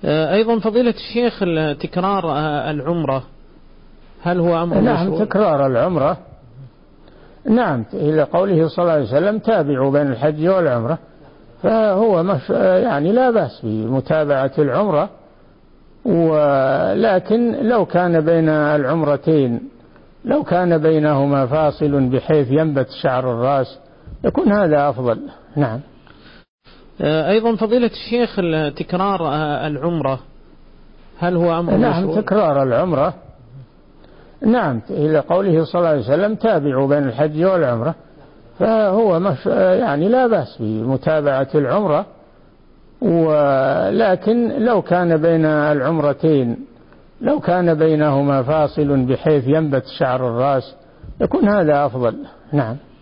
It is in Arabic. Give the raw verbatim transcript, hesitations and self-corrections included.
أيضا فضيلة الشيخ تكرار العمرة هل هو أمر نعم مشروع؟ تكرار العمرة نعم إلى قوله صلى الله عليه وسلم تابعوا بين الحج والعمرة، فهو مش يعني لا بأس بمتابعة العمرة، ولكن لو كان بين العمرتين لو كان بينهما فاصل بحيث ينبت شعر الرأس يكون هذا أفضل. نعم. أيضا فضيلة الشيخ تكرار العمرة هل هو أمر نعم مشروع؟ تكرار العمرة نعم إلى قوله صلى الله عليه وسلم تابعوا بين الحج والعمرة، فهو مش يعني لا بأس بمتابعة العمرة، ولكن لو كان بين العمرتين لو كان بينهما فاصل بحيث ينبت شعر الرأس يكون هذا أفضل. نعم.